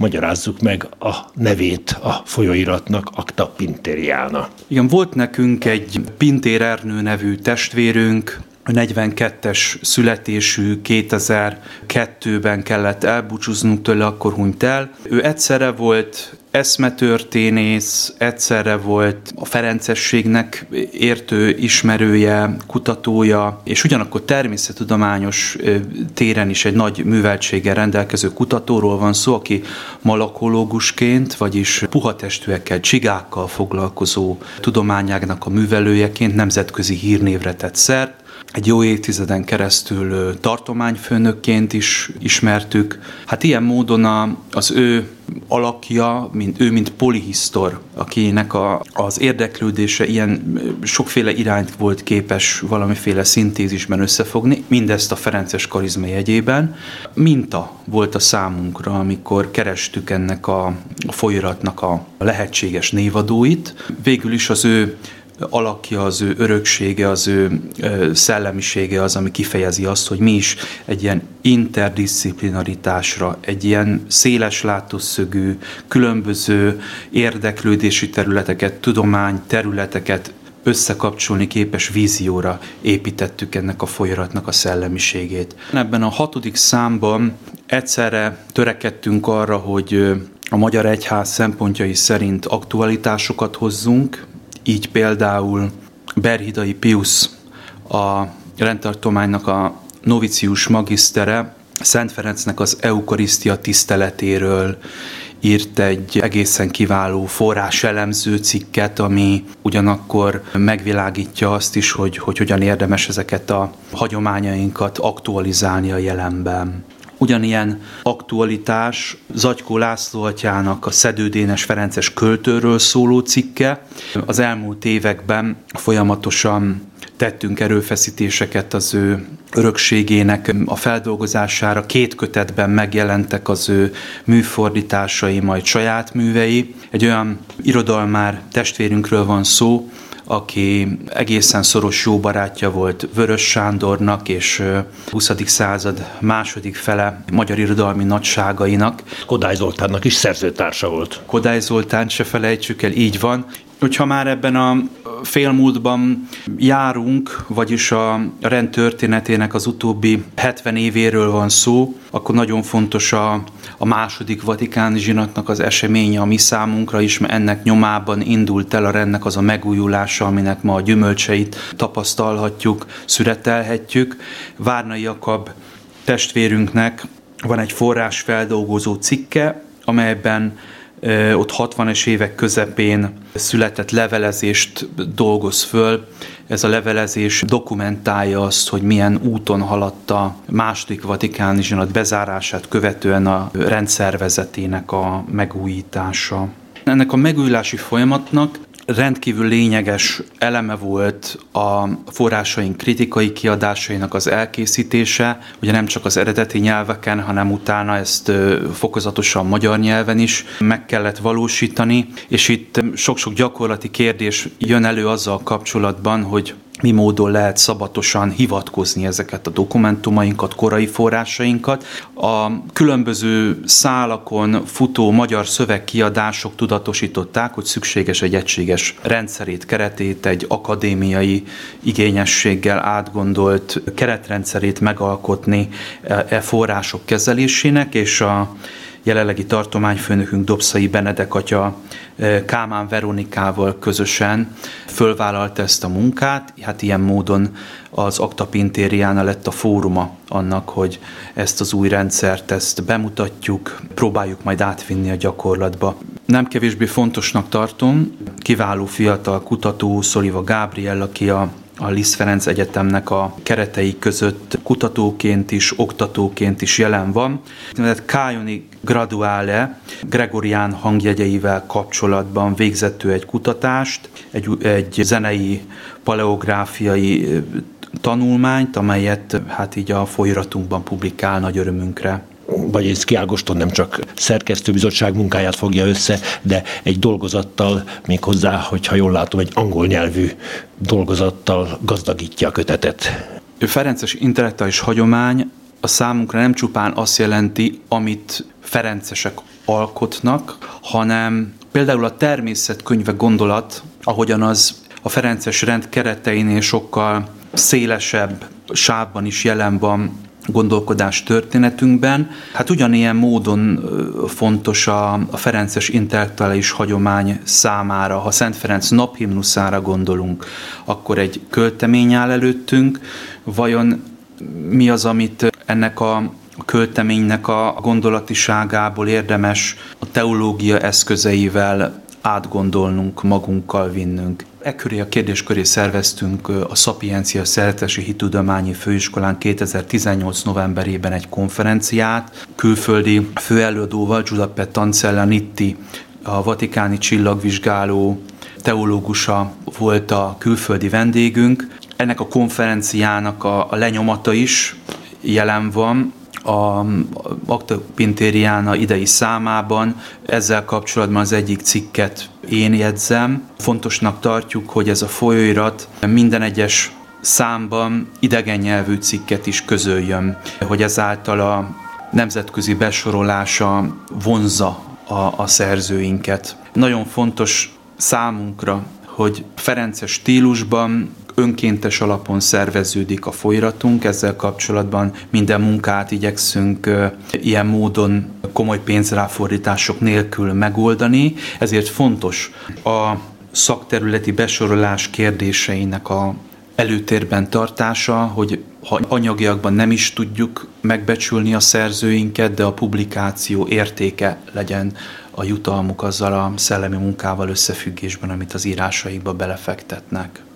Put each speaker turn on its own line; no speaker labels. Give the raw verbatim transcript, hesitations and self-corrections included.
magyarázzuk meg a nevét a folyóiratnak, Acta Pinteriana.
Igen, volt nekünk egy Pintér Ernő nevű testvérünk, negyvenkettes születésű, kétezer-kettőben kellett elbúcsúznunk tőle, akkor hunyt el. Ő egyszerre volt eszmetörténész, egyszerre volt a ferencességnek értő ismerője, kutatója, és ugyanakkor természettudományos téren is egy nagy műveltséggel rendelkező kutatóról van szó, aki malakológusként, vagyis puha testűekkel, csigákkal foglalkozó tudományágnak a művelőjeként nemzetközi hírnévre tett szert. Egy jó évtizeden keresztül tartományfőnökként is ismertük. Hát ilyen módon a, az ő alakja, mint, ő mint polihisztor, akinek a, az érdeklődése ilyen sokféle irányt volt képes valamiféle szintézisben összefogni, mindezt a ferences karizma jegyében. Minta volt a számunkra, amikor kerestük ennek a, a folyóiratnak a lehetséges névadóit. Végül is az ő alakja, az ő öröksége, az ő szellemisége az, ami kifejezi azt, hogy mi is egy ilyen interdisziplinaritásra, egy ilyen széles látószögű, különböző érdeklődési területeket, tudomány területeket összekapcsolni képes vízióra építettük ennek a folyóiratnak a szellemiségét. Ebben a hatodik számban egyszerre törekedtünk arra, hogy a Magyar Egyház szempontjai szerint aktualitásokat hozzunk, így például Berhidai Piusz, a rendtartománynak a novicius magisztere, Szent Ferencnek az eukarisztia tiszteletéről írt egy egészen kiváló forráselemző cikket, ami ugyanakkor megvilágítja azt is, hogy, hogy hogyan érdemes ezeket a hagyományainkat aktualizálni a jelenben. Ugyanilyen aktualitás Zagykó László atyának a Szedő Dénes ferences költőről szóló cikke. Az elmúlt években folyamatosan tettünk erőfeszítéseket az ő örökségének a feldolgozására. Két kötetben megjelentek az ő műfordításai, majd saját művei. Egy olyan irodalmár testvérünkről van szó, aki egészen szoros jó barátja volt Vörös Sándornak és huszadik század második fele magyar irodalmi nagyságainak.
Kodály Zoltánnak is szerzőtársa volt.
Kodály Zoltánt se felejtsük el, így van. Hogyha már ebben a félmúltban járunk, vagyis a rend történetének az utóbbi hetven évéről van szó, akkor nagyon fontos a, a második vatikáni zsinatnak az eseménye a mi számunkra is, mert ennek nyomában indult el a rendnek az a megújulása, aminek ma a gyümölcseit tapasztalhatjuk, szüretelhetjük. Várnai Jakab testvérünknek van egy forrásfeldolgozó cikke, amelyben ott hatvanas évek közepén született levelezést dolgoz föl. Ez a levelezés dokumentálja azt, hogy milyen úton haladt a második vatikáni zsinat bezárását követően a rendszervezetének a megújítása. Ennek a megújulási folyamatnak rendkívül lényeges eleme volt a forrásaink kritikai kiadásainak az elkészítése, ugye nem csak az eredeti nyelveken, hanem utána ezt fokozatosan magyar nyelven is meg kellett valósítani, és itt sok-sok gyakorlati kérdés jön elő azzal kapcsolatban, hogy mi módon lehet szabatosan hivatkozni ezeket a dokumentumainkat, korai forrásainkat. A különböző szálakon futó magyar szövegkiadások tudatosították, hogy szükséges egy egységes rendszerét, keretét, egy akadémiai igényességgel átgondolt keretrendszerét megalkotni e források kezelésének, és a jelenlegi tartományfőnökünk Dobszai Benedek atya Kálmán Veronikával közösen fölvállalta ezt a munkát. Hát ilyen módon az Acta Pinteriana lett a fóruma annak, hogy ezt az új rendszert ezt bemutatjuk, próbáljuk majd átvinni a gyakorlatba. Nem kevésbé fontosnak tartom, kiváló fiatal kutató Szoliva Gábriel, aki a a Liszt Ferenc Egyetemnek a keretei között kutatóként is, oktatóként is jelen van. Tehát Kájoni Graduale gregorián hangjegyeivel kapcsolatban végzett ő egy kutatást, egy, egy zenei paleográfiai tanulmányt, amelyet hát így a folyóiratunkban publikál nagy örömünkre.
Bagyinszky Ágoston nem csak szerkesztőbizottság munkáját fogja össze, de egy dolgozattal, méghozzá, hogyha jól látom, egy angol nyelvű dolgozattal gazdagítja a kötetet.
A ferences intellektuális hagyomány a számunkra nem csupán azt jelenti, amit ferencesek alkotnak, hanem például a természetkönyve gondolat, ahogyan az a ferences rend kereteinél sokkal szélesebb sávban is jelen van gondolkodás történetünkben. Hát ugyanilyen módon fontos a, a ferences intellektuális hagyomány számára. Ha Szent Ferenc naphimnuszára gondolunk, akkor egy költemény áll előttünk. Vajon mi az, amit ennek a költeménynek a gondolatiságából érdemes a teológia eszközeivel átgondolnunk, magunkkal vinnünk? E köré a kérdés köré szerveztünk a Szapiencia Szerzetesi Hittudományi Főiskolán kétezer-tizennyolc novemberében egy konferenciát. Külföldi főelőadóval, Giuseppe Tancella-Nitti, a vatikáni csillagvizsgáló teológusa volt a külföldi vendégünk. Ennek a konferenciának a, a lenyomata is jelen van a Acta Pintériana idei számában. Ezzel kapcsolatban az egyik cikket én jegyzem. Fontosnak tartjuk, hogy ez a folyóirat minden egyes számban idegen nyelvű cikket is közöljön, hogy ezáltal a nemzetközi besorolása vonzza a, a szerzőinket. Nagyon fontos számunkra, hogy ferences stílusban, önkéntes alapon szerveződik a folyóiratunk, ezzel kapcsolatban minden munkát igyekszünk ilyen módon komoly pénzráfordítások nélkül megoldani, ezért fontos a szakterületi besorolás kérdéseinek a előtérben tartása, hogy ha anyagiakban nem is tudjuk megbecsülni a szerzőinket, de a publikáció értéke legyen a jutalmuk azzal a szellemi munkával összefüggésben, amit az írásaikba belefektetnek.